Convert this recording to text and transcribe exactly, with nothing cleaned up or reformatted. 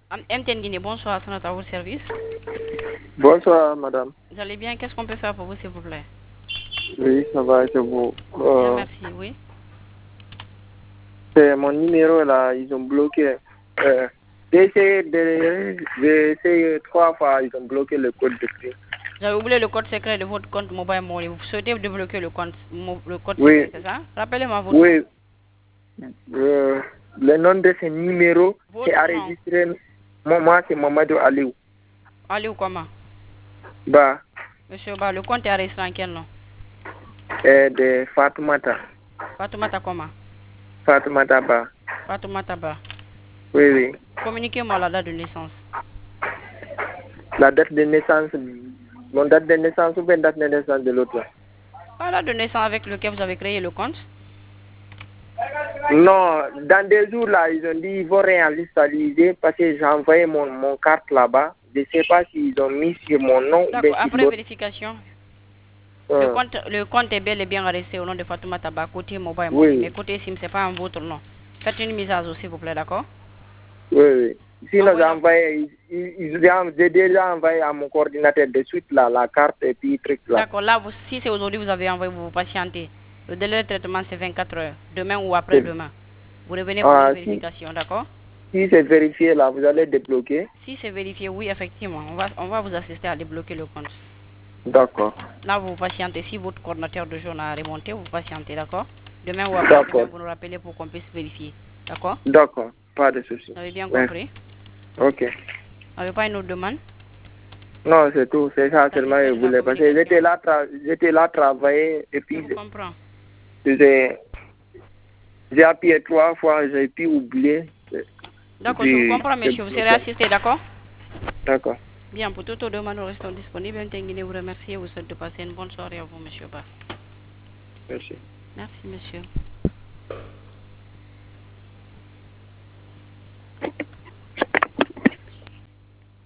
M T N Guinée, bonsoir, Sanat à votre service. Bonsoir, madame. Vous allez bien? Qu'est-ce qu'on peut faire pour vous, s'il vous plaît? Oui, ça va, c'est vous. Bien, Euh, merci, oui. c'est mon numéro là, ils ont bloqué. Euh, j'ai essayé de, j'ai essayé trois fois, ils ont bloqué le code de prix. Vous avez oublié le code secret de votre compte Mobile Money. Vous souhaitez débloquer le compte, le code Oui, secret, c'est ça? Rappelez-moi votre nom. oui. Euh, le nom de ce numéro, c'est Votre nom. enregistré. Moi, moi c'est Mamadou Aliou. Aliou comment? Bah, Monsieur Ba, le compte est enregistré en quel nom? euh, de Fatoumata. Fatoumata comment? Fatoumata Ba. Fatoumata Ba. Oui, oui. Communiquez-moi la date de naissance. La date de naissance, mon date de naissance ou bien date de naissance de l'autre? La date de naissance avec laquelle vous avez créé le compte? Non, dans des jours là, ils ont dit qu'ils vont réinitialiser parce que j'ai envoyé mon, mon carte là-bas. Je ne sais pas s'ils ont mis sur mon nom ou bien D'accord, sur après l'autre. vérification, le Euh, compte, le compte est bel et bien resté au nom de Fatoumata Ba, côté Mobile Money. Mais oui, côté SIM, ce n'est pas en votre nom. Faites une mise à jour, s'il vous plaît, d'accord? oui, oui. Sinon, j'ai Envoyez-la. envoyé, ils, ils, ils- j'ai déjà envoyé à mon coordinateur de suite là, la carte et puis truc là. D'accord, là, vous, si c'est aujourd'hui, vous avez envoyé, vous vous patientez. Le délai de traitement, c'est vingt-quatre heures. Demain ou C'est- après-demain. Vous revenez pour une Ah, si vérification, d'accord? si c'est vérifié là, vous allez débloquer. Si c'est vérifié, oui, effectivement, on va, on va vous assister à débloquer le compte. D'accord, Là, vous patientez. Si votre coordinateur de jour a remonté, vous patientez, d'accord? Demain ou après-demain, d'accord, vous nous rappelez pour qu'on puisse vérifier. D'accord? d'accord, pas de souci. Vous avez bien Merci. compris? Ok. Vous n'avez pas une autre demande? Non, c'est tout, c'est ça seulement que Satisfait je de la voulais. Parce que j'étais communication? là, tra- j'étais là travailler et Je puis vous comprends. j'ai j'ai appuyé trois fois, j'ai pu oublier. Et D'accord, je vous puis, comprends, c'est monsieur. Vous serez bloqué. assisté, d'accord? D'accord. Bien, pour toute autre demande, nous restons disponibles. M T N Guinée vous remercie et vous souhaite de passer une bonne soirée à vous, monsieur Ba. Merci. Merci, monsieur.